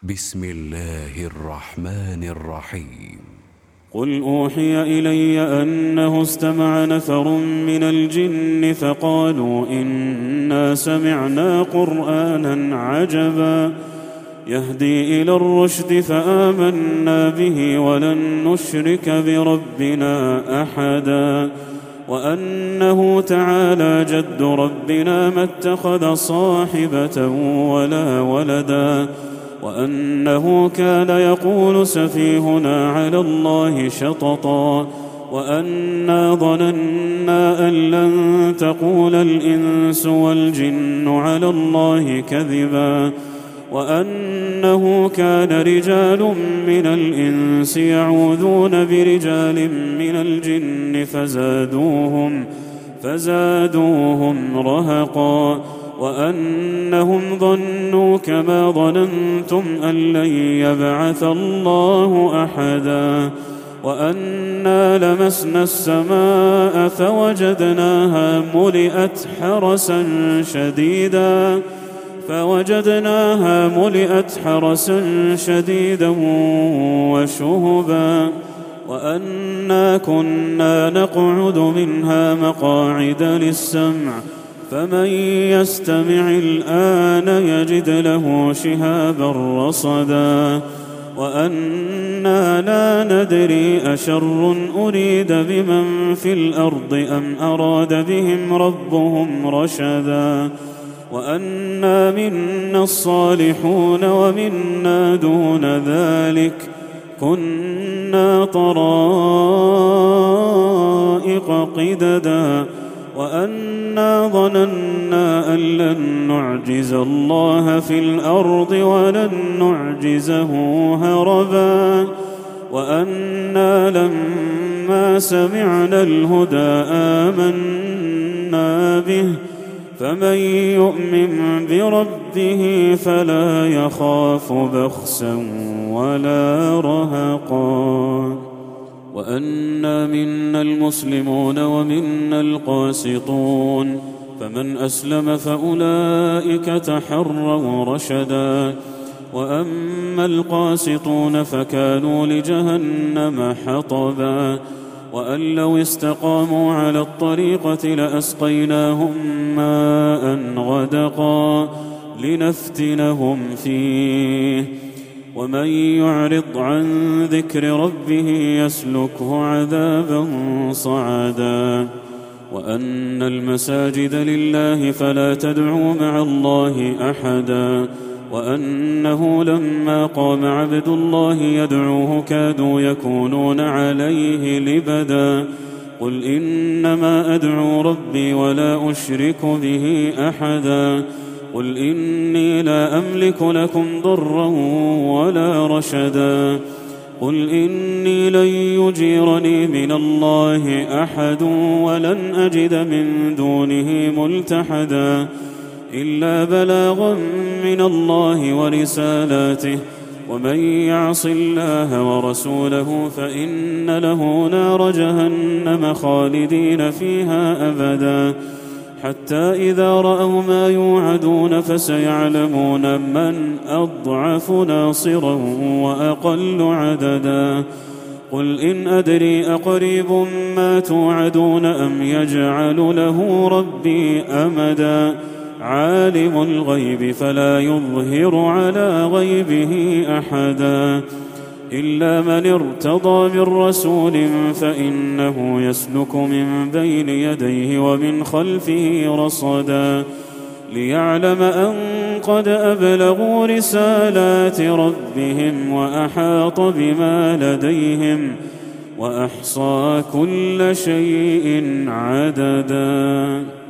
بسم الله الرحمن الرحيم. قل أوحي إلي أنه استمع نفر من الجن فقالوا إنا سمعنا قرآنا عجبا يهدي إلى الرشد فآمنا به ولن نشرك بربنا أحدا وأنه تعالى جد ربنا ما اتخذ صاحبة ولا ولدا وأنه كان يقول سفيهنا على الله شططا وأنا ظننا أن لن تقول الإنس والجن على الله كذبا وأنه كان رجال من الإنس يعوذون برجال من الجن فزادوهم رهقا وأنهم ظنوا كما ظننتم أن لن يبعث الله أحدا وأنا لمسنا السماء فوجدناها ملئت حرسا شديدا وشهبا وأنا كنا نقعد منها مقاعد للسمع فمن يستمع الآن يجد له شهابا رصدا وأنا لا ندري أشر أريد بمن في الأرض أم أراد بهم ربهم رشدا وأنا منا الصالحون ومنا دون ذلك كنا طرائق قددا وأنا ظننا أن لن نعجز الله في الأرض ولن نعجزه هربا وأنا لما سمعنا الهدى آمنا به فمن يؤمن بربه فلا يخاف بخسا ولا رهقا وأنا منا المسلمون ومنا القاسطون فمن أسلم فأولئك تحروا رشدا وأما القاسطون فكانوا لجهنم حطبا وأن لو استقاموا على الطريقة لأسقيناهم ماء غدقا لنفتنهم فيه ومن يعرض عن ذكر ربه يسلكه عذابا صعدا وأن المساجد لله فلا تدعوا مع الله أحدا وأنه لما قام عبد الله يدعوه كادوا يكونون عليه لبدا قل إنما أدعو ربي ولا أشرك به أحدا قل إني لا أملك لكم ضرا ولا رشدا قل إني لن يجيرني من الله أحد ولن أجد من دونه ملتحدا إلا بلاغا من الله ورسالاته ومن يعص الله ورسوله فإن له نار جهنم خالدين فيها أبدا حتى إذا رأوا ما يوعدون فسيعلمون من أضعف ناصرا وأقل عددا قل إن أدري أقريب ما توعدون أم يجعل له ربي أمدا عالم الغيب فلا يظهر على غيبه أحدا إلا من ارتضى من رسول فإنه يسلك من بين يديه ومن خلفه رصدا ليعلم أن قد أبلغوا رسالات ربهم وأحاط بما لديهم وأحصى كل شيء عددا.